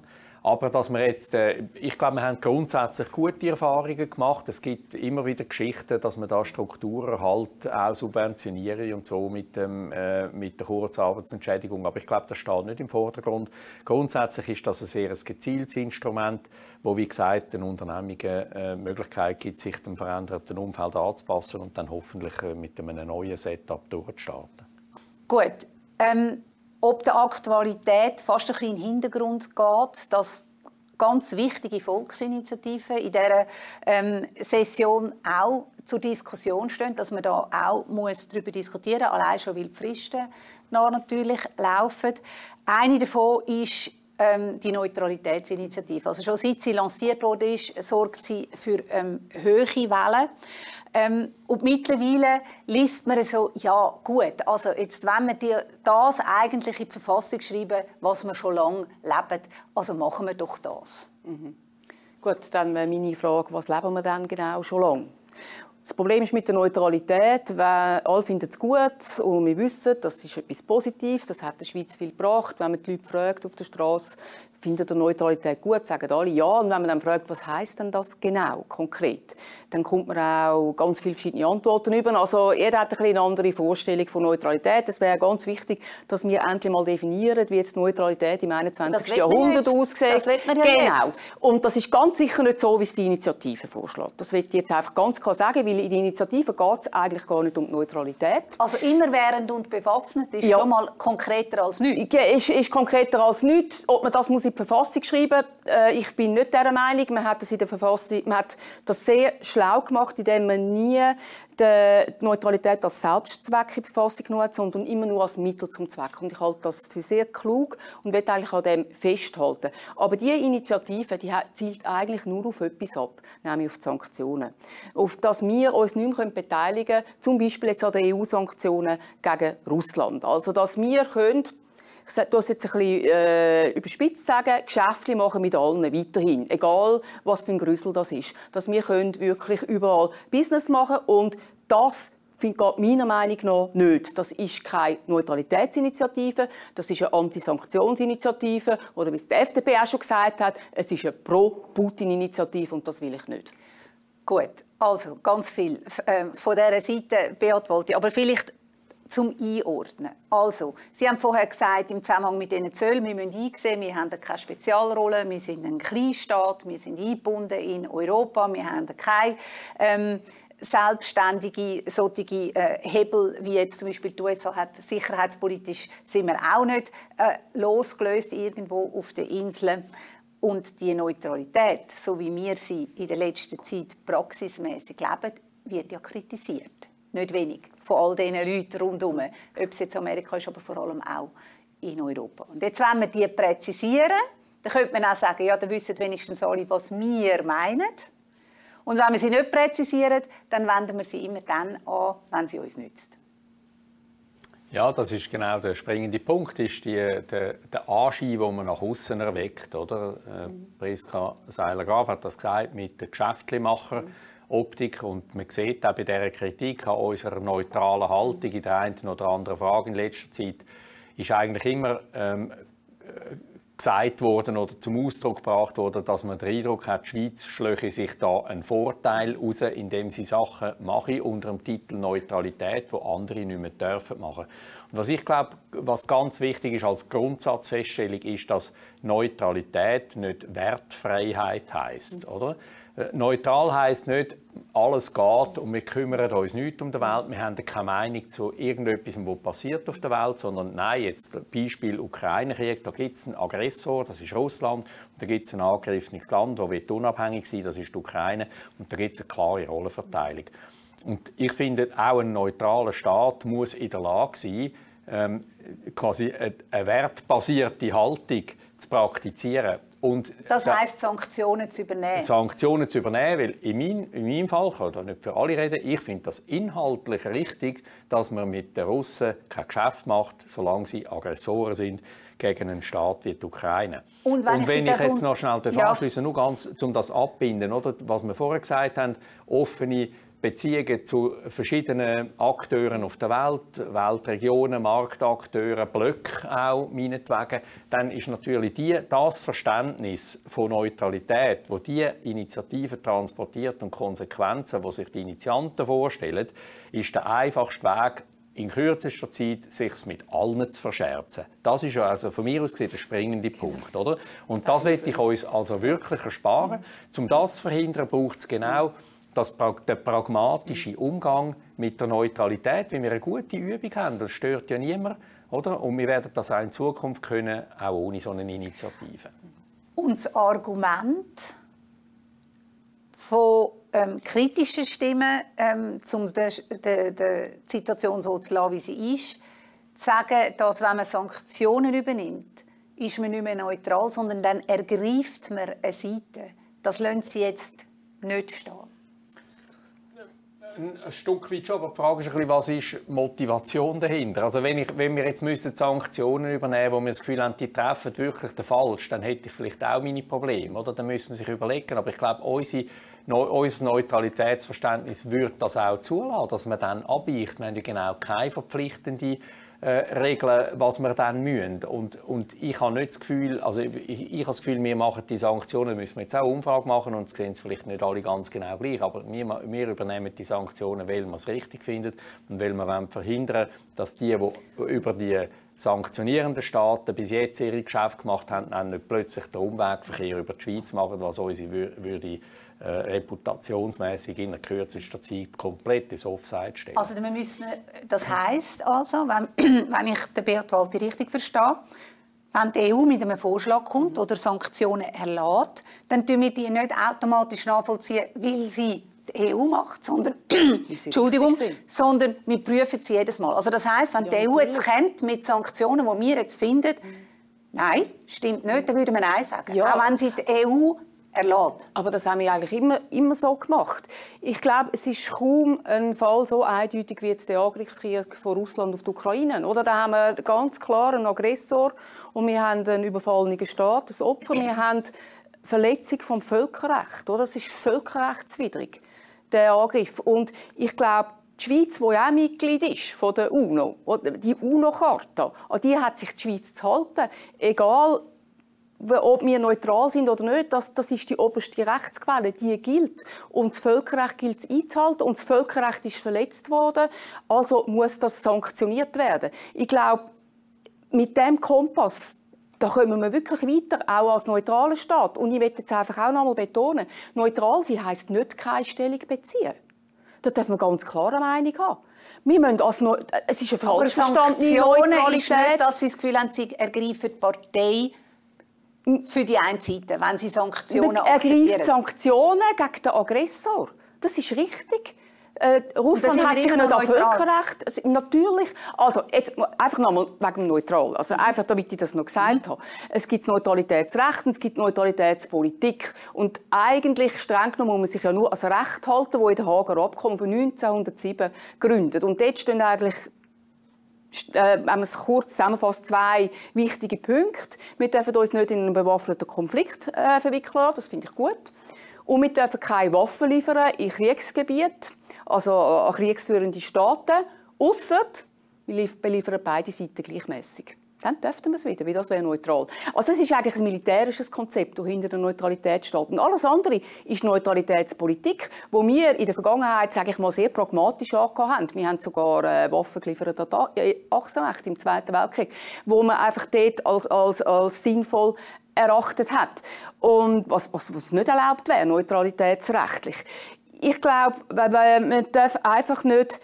Aber dass wir jetzt, äh, ich glaube, wir haben grundsätzlich gute Erfahrungen gemacht. Es gibt immer wieder Geschichten, dass man da Strukturen halt auch subventionieren und so mit, dem, äh, mit der Kurzarbeitsentschädigung. Aber ich glaube, das steht nicht im Vordergrund. Grundsätzlich ist das ein sehr gezieltes Instrument, wo, wie gesagt, den Unternehmungen äh, Möglichkeit gibt, sich dem veränderten Umfeld anzupassen und dann hoffentlich äh, mit einem neuen Setup durchzustarten. Gut. Ähm, ob der Aktualität fast ein bisschen in den Hintergrund geht, dass ganz wichtige Volksinitiativen in dieser ähm, Session auch zur Diskussion stehen, dass man da auch muss darüber diskutieren muss, allein schon, weil die Fristen noch natürlich laufen. Eine davon ist ähm, die Neutralitätsinitiative. Also schon seit sie lanciert wurde, ist, sorgt sie für ähm, hohe Wellen. Ähm, und mittlerweile liest man so, ja gut, also jetzt wenn wir die, das eigentlich in die Verfassung schreiben, was wir schon lange leben, also machen wir doch das. Mhm. Gut, dann meine Frage, was leben wir denn genau schon lange? Das Problem ist mit der Neutralität, weil alle finden es gut und wir wissen, das ist etwas Positives, das hat der Schweiz viel gebracht. Wenn man die Leute fragt auf der Straße, findet ihr Neutralität gut, sagen alle ja. Und wenn man dann fragt, was heisst denn das genau, konkret, dann kommt man auch ganz viele verschiedene Antworten über. Also jeder hat ein bisschen eine andere Vorstellung von Neutralität. Es wäre ganz wichtig, dass wir endlich mal definieren, wie jetzt Neutralität im einundzwanzigsten Jahrhundert aussieht. Das wird man ja genau. Jetzt. Und das ist ganz sicher nicht so, wie es die Initiative vorschlägt. Das will ich jetzt einfach ganz klar sagen, weil in der Initiative geht es eigentlich gar nicht um die Neutralität. Also immerwährend und bewaffnet ist ja schon mal konkreter als nichts. Ist, ist konkreter als nichts. Ob man das muss in die Verfassung schreiben muss, äh, ich bin nicht dieser Meinung. Man hat das in der Verfassung, man hat das sehr schlau gemacht, indem man nie die Neutralität als Selbstzweck in die Verfassung genommen hat, sondern immer nur als Mittel zum Zweck. Und ich halte das für sehr klug und will eigentlich an dem festhalten. Aber diese Initiative, die zielt eigentlich nur auf etwas ab, nämlich auf die Sanktionen. Auf das wir uns nicht mehr beteiligen können, zum Beispiel jetzt an den E U-Sanktionen gegen Russland. Also, dass wir können, ich sage es jetzt ein bisschen äh, überspitzt sagen, Geschäfte machen mit allen weiterhin, egal was für ein Grüssel das ist. Dass wir können wirklich überall Business machen und das geht meiner Meinung nach nicht. Das ist keine Neutralitätsinitiative, das ist eine Anti-Sanktionsinitiative oder wie es die F D P auch schon gesagt hat, es ist eine Pro-Putin-Initiative und das will ich nicht. Gut, also ganz viel äh, von dieser Seite beantwortet. Aber vielleicht zum Einordnen. Also, Sie haben vorher gesagt, im Zusammenhang mit diesen Zöllen, wir müssen einsehen, wir haben keine Spezialrolle, wir sind ein Kleinstaat, wir sind eingebunden in Europa, wir haben keine ähm, selbstständige solche, äh, Hebel, wie jetzt zum Beispiel die U S A hat. Sicherheitspolitisch sind wir auch nicht äh, losgelöst irgendwo auf den Inseln. Und die Neutralität, so wie wir sie in der letzten Zeit praxismäßig leben, wird ja kritisiert. Nicht wenig von all diesen Leuten rundherum. Ob es jetzt Amerika ist, aber vor allem auch in Europa. Und jetzt, wenn wir die präzisieren, dann könnte man auch sagen, ja, dann wissen wenigstens alle, was wir meinen. Und wenn wir sie nicht präzisieren, dann wenden wir sie immer dann an, wenn sie uns nützt. Ja, das ist genau der springende Punkt, ist die, der, der Anschein, den man nach außen erweckt. Oder? Äh, Priska Seiler-Graf hat das gesagt mit der Geschäftlimacher. Optik. Und man sieht auch bei dieser Kritik an unserer neutralen Haltung in der einen oder anderen Frage in letzter Zeit, ist eigentlich immer ähm, gesagt worden oder zum Ausdruck gebracht worden, dass man den Eindruck hat, die Schweiz schlöche sich da einen Vorteil raus, indem sie Sachen mache unter dem Titel Neutralität, wo andere nicht mehr dürfen machen. Und was ich glaube, was ganz wichtig ist als Grundsatzfeststellung, ist, dass Neutralität nicht Wertfreiheit heisst, oder? Neutral heisst nicht, alles geht und wir kümmern uns nicht um die Welt. Wir haben keine Meinung zu irgendetwas, was passiert auf der Welt, sondern nein, jetzt Beispiel Ukraine-Krieg, da gibt es einen Aggressor, das ist Russland, und da gibt es ein angegriffenes Land, das unabhängig sein will, das ist die Ukraine, und da gibt es eine klare Rollenverteilung. Und ich finde, auch ein neutraler Staat muss in der Lage sein, ähm, quasi eine wertbasierte Haltung zu praktizieren. Und das heisst, Sanktionen zu übernehmen? Sanktionen zu übernehmen, weil in, mein, in meinem Fall, ich kann da nicht für alle reden, ich finde das inhaltlich richtig, dass man mit den Russen kein Geschäft macht, solange sie Aggressoren sind gegen einen Staat wie die Ukraine. Und wenn, Und wenn ich, ich jetzt noch schnell ja. anschliessen, nur ganz, um das abbinden, oder, was wir vorher gesagt haben, offene Beziehungen zu verschiedenen Akteuren auf der Welt, Weltregionen, Marktakteure, Blöcke auch meinetwegen, dann ist natürlich die, das Verständnis von Neutralität, wo die Initiative transportiert und Konsequenzen, die sich die Initianten vorstellen, ist der einfachste Weg, in kürzester Zeit sich mit allen zu verscherzen. Das ist ja also von mir aus gesehen der springende Punkt, oder? Und das will ich uns also wirklich ersparen. Um das zu verhindern, braucht es genau das, den pragmatischen Umgang mit der Neutralität, wie wir eine gute Übung haben. Das stört ja niemand, oder? Und wir werden das auch in Zukunft können, auch ohne so eine Initiative. Und das Argument von ähm, kritischen Stimmen, ähm, um die Situation so zu lassen, wie sie ist, zu sagen, dass wenn man Sanktionen übernimmt, ist man nicht mehr neutral, sondern dann ergreift man eine Seite. Das lassen Sie jetzt nicht stehen. Ein Stück weit schon, aber die Frage ist, ein bisschen, was ist die Motivation dahinter? Also wenn, ich, wenn wir jetzt müssen Sanktionen übernehmen müssen, wo wir das Gefühl haben, die treffen wirklich den Falsch, dann hätte ich vielleicht auch meine Probleme. Oder? Dann müssen wir sich überlegen. Aber ich glaube, unsere, unser Neutralitätsverständnis würde das auch zulassen, dass man dann abweicht. Wir haben ja genau keine verpflichtende äh, Regeln, was wir dann müssen. Und, und ich habe nicht das Gefühl, also ich, ich habe das Gefühl, wir machen die Sanktionen, müssen wir jetzt auch eine Umfrage machen und sehen es vielleicht nicht alle ganz genau gleich, aber wir, wir übernehmen die Sanktionen, weil wir es richtig finden und weil wir verhindern wollen, dass die, die über die sanktionierenden Staaten bis jetzt ihre Geschäfte gemacht haben, dann nicht plötzlich den Umwegverkehr über die Schweiz machen, was unsere würde äh, reputationsmäßig in der kürzesten Zeit komplett ins Offside stellen. Also wir müssen, das heisst also, wenn, wenn ich den Beat Walti richtig verstehe, wenn die E U mit einem Vorschlag kommt oder Sanktionen erlässt, dann tun wir die nicht automatisch nachvollziehen, weil sie die E U macht, sondern, Entschuldigung, sondern wir prüfen sie jedes Mal. Also das heisst, wenn die E U jetzt kommt mit Sanktionen, die wir jetzt finden, nein, stimmt nicht, dann würden wir Nein sagen. Ja. Auch wenn sie die E U erlässt. Aber das haben wir eigentlich immer, immer so gemacht. Ich glaube, es ist kaum ein Fall so eindeutig wie jetzt der Angriffskrieg von Russland auf die Ukraine. Oder? Da haben wir ganz klar einen Aggressor und wir haben einen überfallenen Staat, ein Opfer. Wir haben Verletzung vom Völkerrecht. Oder? Das ist völkerrechtswidrig, der Angriff. Und ich glaube, die Schweiz, die ja auch Mitglied ist von der UNO, die UNO-Charta, an die hat sich die Schweiz zu halten. Egal, ob wir neutral sind oder nicht, das, das ist die oberste Rechtsquelle, die gilt. Und das Völkerrecht gilt es einzuhalten und das Völkerrecht ist verletzt worden, also muss das sanktioniert werden. Ich glaube, mit dem Kompass, da kommen wir wirklich weiter, auch als neutraler Staat. Und ich möchte jetzt einfach auch noch einmal betonen, neutral sein heisst nicht keine Stellung beziehen. Da darf man ganz klar eine Meinung haben. Wir müssen als Neu- es ist eine falsch verstandene Neutralität. Ist nicht, dass Sie das Gefühl haben, Sie ergreifen die Partei für die eine Seite, wenn Sie Sanktionen akzeptieren. Er greift Sanktionen gegen den Aggressor. Das ist richtig. Äh, Russland hat sich nicht an Völkerrecht. Also, natürlich. Also, jetzt einfach noch mal wegen dem Neutral. Also, einfach, damit ich das noch gesagt mhm. habe. Es gibt das Neutralitätsrecht und es gibt Neutralitätspolitik. Und eigentlich, streng genommen, muss man sich ja nur als Recht halten, das in den Haager Abkommen von neunzehnhundertsieben gründet. Und dort stehen eigentlich, wenn man es kurz zusammenfasst, zwei wichtige Punkte. Wir dürfen uns nicht in einen bewaffneten Konflikt äh, verwickeln. Das finde ich gut. Und wir dürfen keine Waffen liefern in Kriegsgebiete, also an kriegsführende Staaten, ausser wir beliefern beide Seiten gleichmäßig. Dann dürften wir es wieder, weil das wäre neutral. Also es ist eigentlich ein militärisches Konzept, das hinter der Neutralität steht. Und alles andere ist Neutralitätspolitik, wo wir in der Vergangenheit, sage ich mal, sehr pragmatisch angegangen haben. Wir haben sogar äh, Waffen geliefert an die Achsenmächte im Zweiten Weltkrieg, wo man einfach dort als, als, als sinnvoll erachtet hat. Und was, was, was nicht erlaubt wäre, neutralitätsrechtlich. Ich glaube, man darf einfach nicht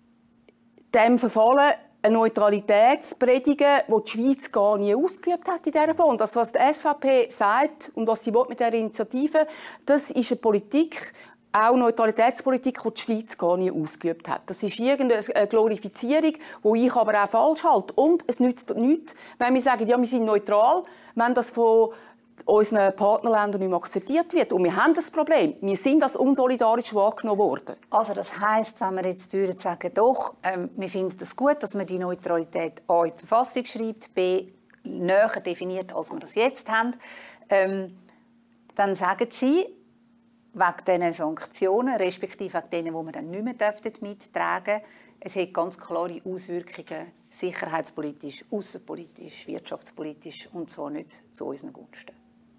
dem verfallen, eine Neutralität zu predigen, die die Schweiz gar nie ausgeübt hat in dieser Form. Das, was die S V P sagt und was sie mit dieser Initiative, das ist eine Politik, auch Neutralitätspolitik, die die Schweiz gar nie ausgeübt hat. Das ist irgendeine Glorifizierung, die ich aber auch falsch halte. Und es nützt nichts, wenn wir sagen, ja, wir sind neutral, wenn das von unseren Partnerländern nicht mehr akzeptiert wird. Und wir haben das Problem. Wir sind als unsolidarisch wahrgenommen worden. Also das heisst, wenn wir jetzt sagen, doch, ähm, wir finden es das gut, dass man die Neutralität A in die Verfassung schreibt, B näher definiert, als wir das jetzt haben, ähm, dann sagen Sie, wegen diesen Sanktionen, respektive wegen denen, die wir dann nicht mehr mittragen dürfen. Es hat ganz klare Auswirkungen, sicherheitspolitisch, außenpolitisch, wirtschaftspolitisch, und zwar nicht zu unseren Gunsten.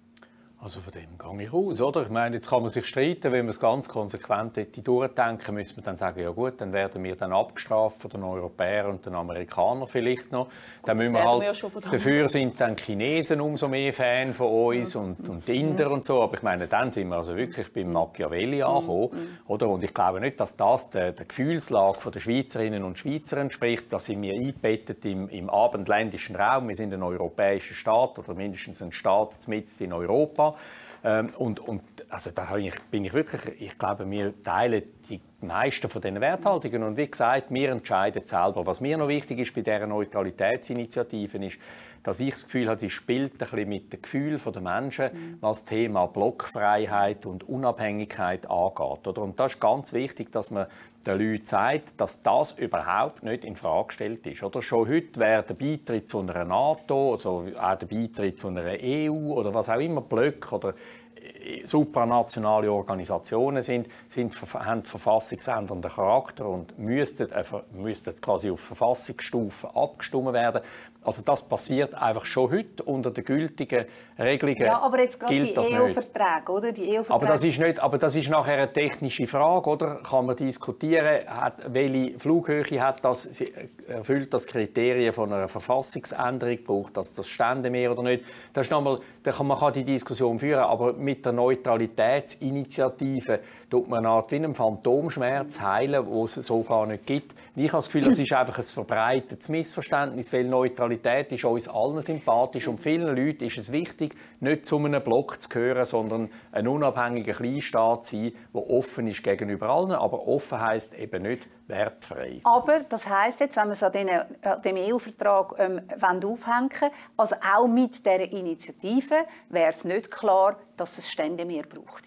Also von dem gehe ich aus, oder? Ich meine, jetzt kann man sich streiten, wenn man es ganz konsequent durchdenken, müsste man dann sagen, ja gut, dann werden wir dann abgestraft von den Europäern und den Amerikanern vielleicht noch. Dann müssen wir halt, wir dafür sind dann Chinesen umso mehr Fan von uns und, und die Inder und so. Aber ich meine, dann sind wir also wirklich beim Machiavelli angekommen, oder? Und ich glaube nicht, dass das der, der Gefühlslage der Schweizerinnen und Schweizer entspricht. Da sind wir eingebettet im, im abendländischen Raum. Wir sind ein europäischer Staat oder mindestens ein Staat mitten in Europa. Ähm, und, und also da bin ich, bin ich wirklich, ich glaube, wir teilen die meisten von diesen Werthaltungen. Und wie gesagt, wir entscheiden selber. Was mir noch wichtig ist bei dieser Neutralitätsinitiative, ist, dass ich das Gefühl habe, sie spielt ein bisschen mit dem Gefühl der Menschen, mhm. was das Thema Blockfreiheit und Unabhängigkeit angeht. Oder? Und das ist ganz wichtig, dass man den Leuten sagt, dass das überhaupt nicht in Frage gestellt ist. Oder? Schon heute wäre der Beitritt zu einer NATO, also auch der Beitritt zu einer E U oder was auch immer, Blöcke oder supranationale Organisationen sind, sind, haben verfassungsändernden Charakter und müssten, äh, müssten quasi auf Verfassungsstufe abgestimmt werden. Also das passiert einfach schon heute unter den gültigen Regelungen. Ja, aber jetzt gerade die E U-Verträge, oder? Die E U-Verträge. Aber das ist nicht, aber das ist nachher eine technische Frage, oder? Kann man diskutieren, hat, welche Flughöhe hat das, erfüllt das Kriterien von einer Verfassungsänderung, braucht das das Ständemeer oder nicht? Das ist nochmal, da kann man kann die Diskussion führen, aber mit der Neutralitätsinitiative tut man eine Art wie einen Phantomschmerz heilen, den es so gar nicht gibt. Ich habe das Gefühl, das ist einfach ein verbreitetes Missverständnis, weil Neutralität ist uns allen sympathisch und vielen Leuten ist es wichtig, nicht zu einem Block zu gehören, sondern ein unabhängiger Kleinstaat zu sein, der offen ist gegenüber allen, aber offen heisst eben nicht wertfrei. Aber das heisst jetzt, wenn wir es an dem E U-Vertrag ähm, aufhängen wollen, also auch mit dieser Initiative, wäre es nicht klar, dass es Ständemeer braucht.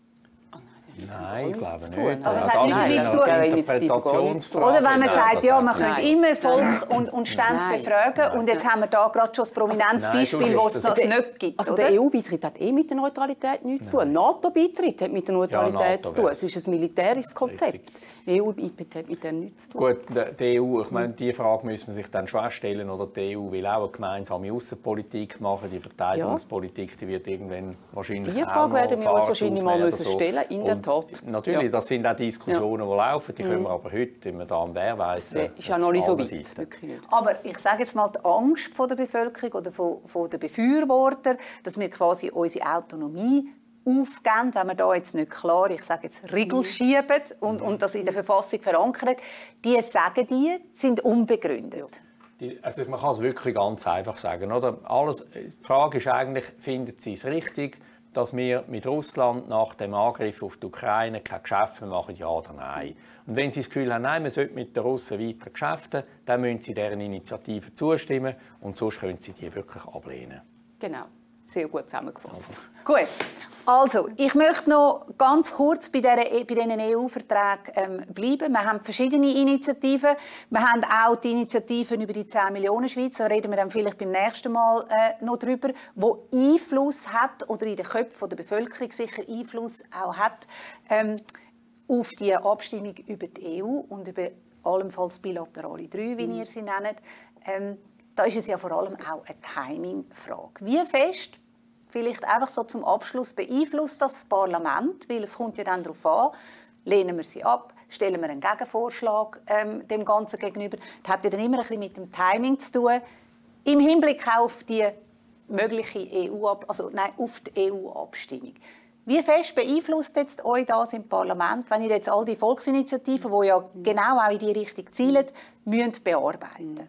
Nein, ich glaube nicht. Also es hat nichts damit zu tun. Interpretationsfrage. Oder wenn man sagt, ja, man könnte immer Volk und, und Stände Nein. befragen. Nein. Und jetzt haben wir da gerade schon das Prominenzbeispiel, wo es das nicht gibt. Also oder? der E U-Beitritt hat eh mit der Neutralität nichts zu tun. NATO-Beitritt hat mit der Neutralität ja, zu tun. Es ist ein militärisches Konzept. Richtig. Der E U-Beitritt hat mit dem nichts zu tun. Gut, die E U, ich meine, diese Frage müssen wir sich dann schon stellen. Oder die E U will auch eine gemeinsame Außenpolitik machen. Die Verteidigungspolitik, die wird irgendwann wahrscheinlich Die auch Frage werden wir uns wahrscheinlich mal müssen so. stellen, in der Tat. Natürlich, ja. Das sind auch Diskussionen, ja. die laufen. Die können wir aber heute, wenn wir da am Wer weiss, ja, ist auch noch nicht so weit. Wirklich nicht. Aber ich sage jetzt mal, die Angst von der Bevölkerung oder von, von den Befürwortern, dass wir quasi unsere Autonomie aufgeben, wenn wir da jetzt nicht klar, ich sage jetzt Riegel schieben und, und das in der Verfassung verankern, die sagen die, sind unbegründet. Die, also man kann es wirklich ganz einfach sagen. Oder? Alles, die Frage ist eigentlich, finden Sie es richtig, dass wir mit Russland nach dem Angriff auf die Ukraine kein Geschäft mehr machen, ja oder nein? Und wenn Sie das Gefühl haben, nein, man sollte mit den Russen weiter geschäften, dann müssen Sie deren Initiative zustimmen und sonst können Sie die wirklich ablehnen. Genau. Sehr gut zusammengefasst. Gut, also ich möchte noch ganz kurz bei, der, bei diesen E U-Verträgen ähm, bleiben. Wir haben verschiedene Initiativen. Wir haben auch die Initiativen über die zehn Millionen Schweiz. Da reden wir dann vielleicht beim nächsten Mal äh, noch drüber, wo Einfluss hat oder in den Köpfen der Bevölkerung sicher Einfluss auch hat ähm, auf die Abstimmung über die E U und über allenfalls bilaterale drei, wie mhm. ihr sie nennt. Ähm, Da ist es ja vor allem auch eine Timing-Frage. Wie fest, vielleicht einfach so zum Abschluss, beeinflusst das Parlament? Weil es kommt ja dann darauf an, lehnen wir sie ab, stellen wir einen Gegenvorschlag ähm, dem Ganzen gegenüber. Das hat ja dann immer ein bisschen mit dem Timing zu tun, im Hinblick auf die mögliche E U, also nein, auf die E U-Abstimmung. Wie fest beeinflusst jetzt euch das im Parlament, wenn ihr jetzt all die Volksinitiativen, die ja genau auch in die Richtung zielen, müsst bearbeiten?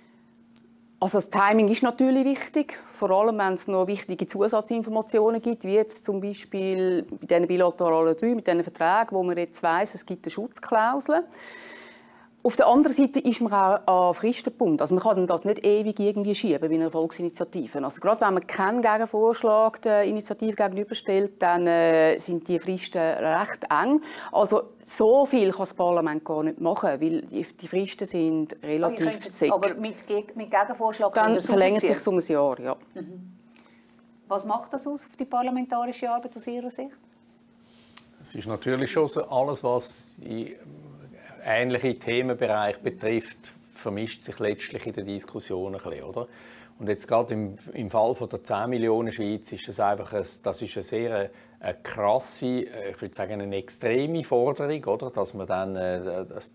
Also das Timing ist natürlich wichtig, vor allem wenn es noch wichtige Zusatzinformationen gibt, wie jetzt zum Beispiel bei diesen bilateralen drei, mit diesen Verträgen, wo man jetzt weiss, es gibt eine Schutzklausel. Auf der anderen Seite ist man auch an Fristen gebunden. Also man kann das nicht ewig irgendwie schieben wie eine Volksinitiative. Also gerade wenn man keinen Gegenvorschlag der Initiative gegenüberstellt, dann äh, sind die Fristen recht eng. Also so viel kann das Parlament gar nicht machen, weil die, die Fristen sind relativ sick. Aber mit, mit Gegenvorschlag dann verlängert es sich um ein Jahr, ja. Mhm. Was macht das aus auf die parlamentarische Arbeit aus Ihrer Sicht? Es ist natürlich schon so, alles, was ähnliche Themenbereiche betrifft, vermischt sich letztlich in der Diskussion ein bisschen, oder? Und jetzt gerade im, im Fall von der zehn Millionen Schweiz ist das einfach ein, das ist eine sehr eine krasse, ich würde sagen eine extreme Forderung, oder? Dass man dann äh, das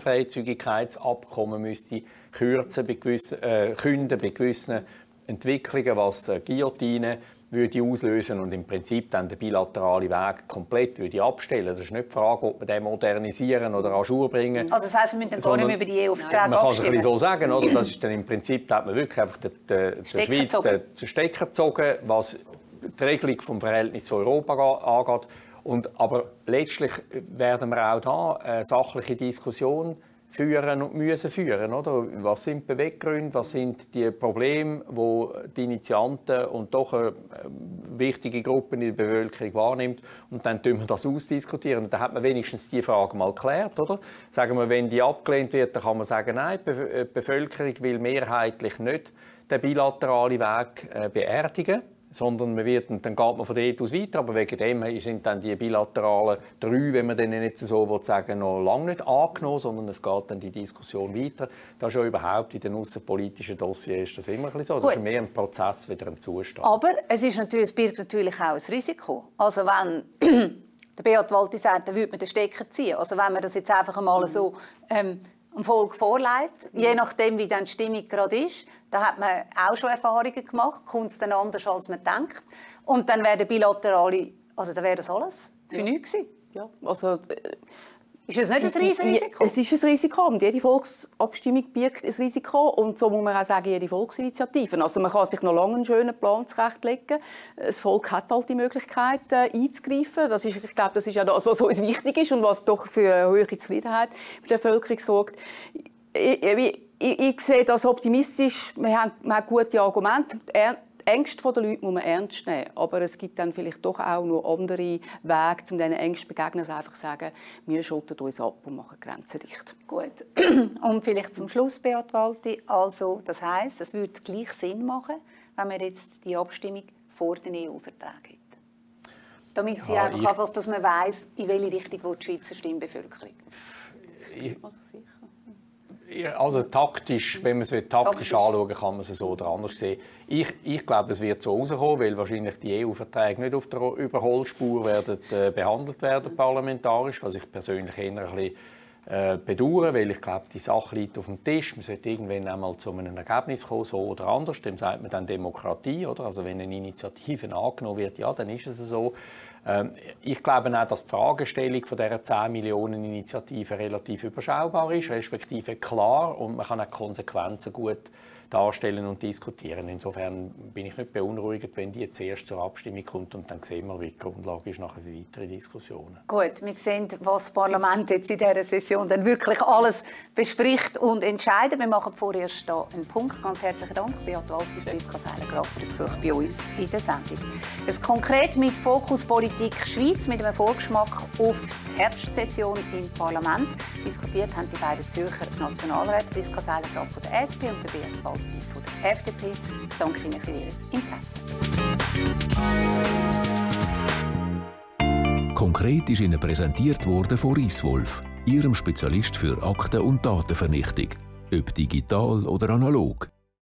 Personenfreizügigkeitsabkommen müsste kürzen bei gewissen, äh, künden bei gewissen Entwicklungen, was äh, Guillotine würde auslösen und im Prinzip dann den bilateralen Weg komplett würde abstellen. Das ist nicht die Frage, ob wir den modernisieren oder à jour bringen. Also das heisst, wir müssen dann gar nicht mehr über die E U-Verträge abstimmen? Man kann es ein bisschen so sagen, oder? Das ist dann im Prinzip, da hat man wirklich einfach der, der, der Schweiz den, den Stecker gezogen, was die Regelung vom Verhältnis zu Europa angeht. Und, aber letztlich werden wir auch da eine sachliche Diskussion führen und müssen führen, oder? Was sind die Beweggründe, was sind die Probleme, die die Initianten und doch eine wichtige Gruppen in der Bevölkerung wahrnimmt, und dann tun wir das ausdiskutieren. Und dann hat man wenigstens die Frage mal geklärt, oder? Sagen wir, wenn die abgelehnt wird, dann kann man sagen, nein, die Bevölkerung will mehrheitlich nicht den bilateralen Weg beerdigen, sondern man wird, und dann geht man von dort aus weiter, aber wegen dem sind dann die bilateralen drei, wenn man denen nicht so will, sagen, noch lange nicht angenommen, sondern es geht dann die Diskussion weiter. Das ist ja überhaupt in den außenpolitischen Dossiers ist das immer ein bisschen so. Das ist mehr ein Prozess, wieder ein Zustand. Aber es, ist natürlich, es birgt natürlich auch ein Risiko. Also wenn der Beat Walti sagt, dann würde man den Stecker ziehen. Also wenn man das jetzt einfach einmal so ähm, dem Volk vorlegt, je nachdem, wie dann die Stimmung gerade ist. Da hat man auch schon Erfahrungen gemacht, kommt es dann anders, als man denkt. Und dann wäre der bilaterale, also dann wäre das alles für ja. nichts gewesen. Ja, also, äh, ist es nicht ein riesiges Risiko? Es ist ein Risiko und jede Volksabstimmung birgt ein Risiko. Und so muss man auch sagen, jede Volksinitiative. Also man kann sich noch lange einen schönen Plan zurechtlegen. Das Volk hat halt die Möglichkeit, äh, einzugreifen. Das ist, ich glaube, das ist ja das, was uns wichtig ist und was doch für eine hohe Zufriedenheit mit der Bevölkerung sorgt. Ich, ich, ich, ich sehe das optimistisch. Wir haben, wir haben gute Argumente. Die Ängste der Leute muss man ernst nehmen. Aber es gibt dann vielleicht doch auch noch andere Wege, um diesen Ängsten zu begegnen. Also einfach sagen, wir schotten uns ab und machen die Grenzen dicht. Gut. Und vielleicht zum Schluss, Beat Walti. Also, das heisst, es würde gleich Sinn machen, wenn wir jetzt die Abstimmung vor den E U-Verträgen hätten. Damit sie ja, einfach, einfach, dass man weiss, in welche Richtung will die Schweizer Stimmbevölkerung. Ich, Also taktisch, wenn man es taktisch anschauen will, kann man es so oder anders sehen. Ich, ich glaube, es wird so rauskommen, weil wahrscheinlich die E U-Verträge nicht auf der Überholspur werden, äh, behandelt werden parlamentarisch, was ich persönlich eher ein bisschen äh, bedauere, weil ich glaube, die Sache liegt auf dem Tisch. Man sollte irgendwann einmal zu einem Ergebnis kommen, so oder anders. Dem sagt man dann Demokratie, oder? Also wenn eine Initiative angenommen wird, ja, dann ist es so. Ich glaube auch, dass die Fragestellung von dieser zehn Millionen Initiative relativ überschaubar ist, respektive klar, und man kann auch Konsequenzen gut darstellen und diskutieren. Insofern bin ich nicht beunruhigt, wenn die zuerst zur Abstimmung kommt, und dann sehen wir, wie die Grundlage ist nachher für weitere Diskussionen. Gut, wir sehen, was das Parlament jetzt in dieser Session dann wirklich alles bespricht und entscheidet. Wir machen vorerst hier einen Punkt. Ganz herzlichen Dank, Beat Walti, Priska Seiler-Graf, für den Besuch bei uns in der Sendung. Es konkret mit Fokus Politik Schweiz, mit einem Vorgeschmack auf die Herbstsession im Parlament. Diskutiert haben die beiden Zürcher Nationalräte, Priska Seiler-Graf von der S P und der Beat Walti von der F D P. Ich danke Ihnen für Ihr Interesse. Konkret ist Ihnen präsentiert worden von Reisswolf, Ihrem Spezialist für Akten- und Datenvernichtung. Ob digital oder analog.